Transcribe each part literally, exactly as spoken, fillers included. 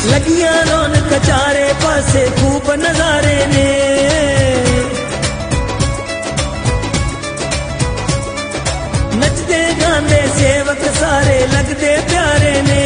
लगिया रौनक चारे पासे खूब नजारे ने, नचदे गांदे सेवक सारे लगदे प्यारे ने।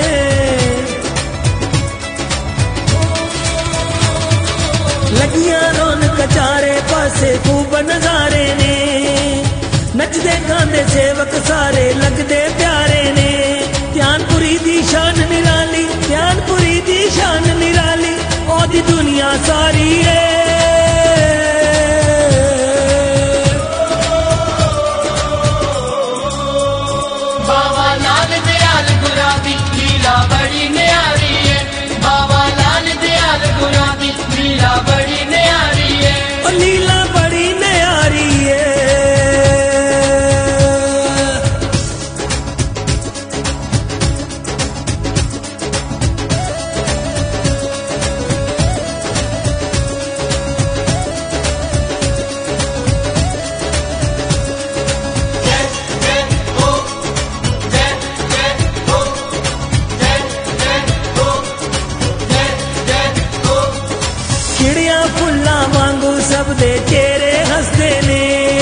लगिया रौनक चारे पासे खूब नजारे ने, नचदे गांदे सेवक सारे लगदे प्यारे ने। ध्यानपुरी दी शान निराली, ध्यानपुरी दी शान निराली, ओदी दुनिया सारी है। बाबा लाल दयाल गुराबी लीला बड़ी न्यारी है, बाबा लाल दयाल गुराबी लीला बड़ी न्यारी है, और लीला बड़ी न्यारी है। खिड़िया फुल्ला वांगू सब दे चेहरे हंसदे ने,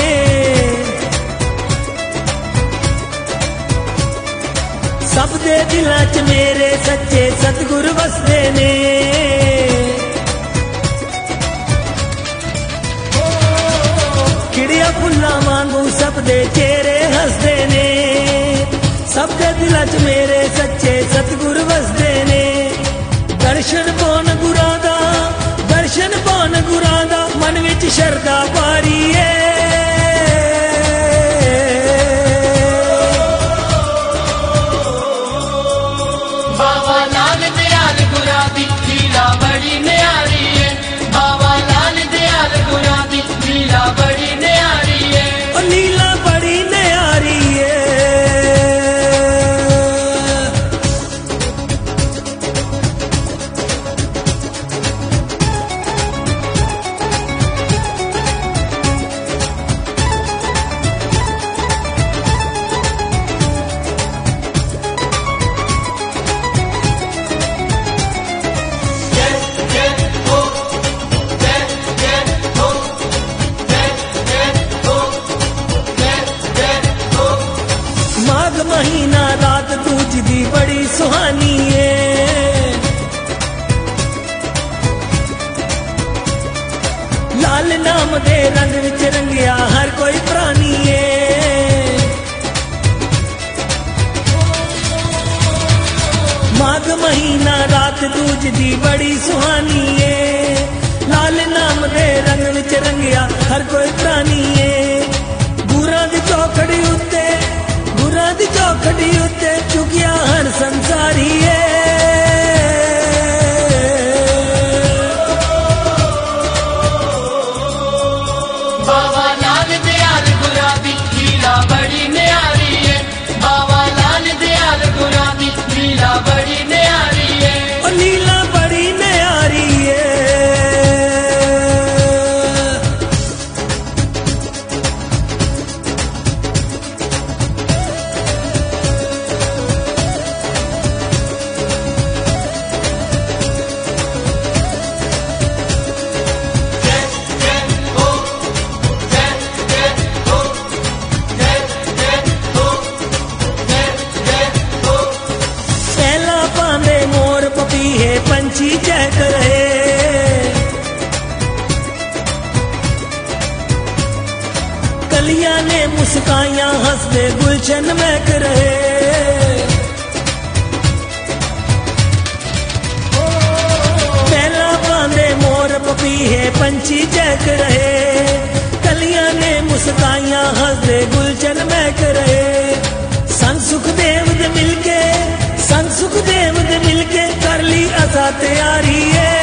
सब दे दिलां च मेरे सच्चे सतगुर वसदे ने। खिड़िया फुल्ला वांगू सब दे चेहरे हंसदे ने, सब दे दिलां च मेरे सच्चे सतगुर वसदे ने। दर्शन पौन गुरां दा, दर्शन पौन गुरां दा, मन विच शरदा भारी है। बाबा लाल दयाल गुराबी लीला बड़ी न्यारी है, बाबा लाल दयाल गुराबी लीला बड़ी न्यारी है, और लीला बड़ी न्यारी है। माघ महीना रात दूज दी बड़ी सुहानी है, लाल नाम दे रंग विच रंगिया हर कोई प्राणी है। माघ महीना रात दूज दी बड़ी सुहानी है, लाल नाम दे रंग विच रंगिया हर कोई प्राणी है। गुरां दी चौखड़ी उत्ते, गुरां दी चौखड़ी उत्ते चुकिया हर संसारी है। बाबा लाल दयाल गुराबी लीला बड़ी न्यारी है, बाबा लाल दयाल गुराबी लीला बड़ी न्यारी है, और लीला बड़ी न्यारी है। पहला पांदे मोर पपीहे पंछी चहक रहे, कलियां ने मुस्काइयां हंसदे गुलशन महक रहे। पहला पांदे मोर पपीहे पंछी चहक रहे, कलियां ने मुस्काइयां हंसदे गुलशन महक रहे। संग सुखदेव दे मिलके, संग सुखदेव दे मिलके कर ली असा तैयारी है।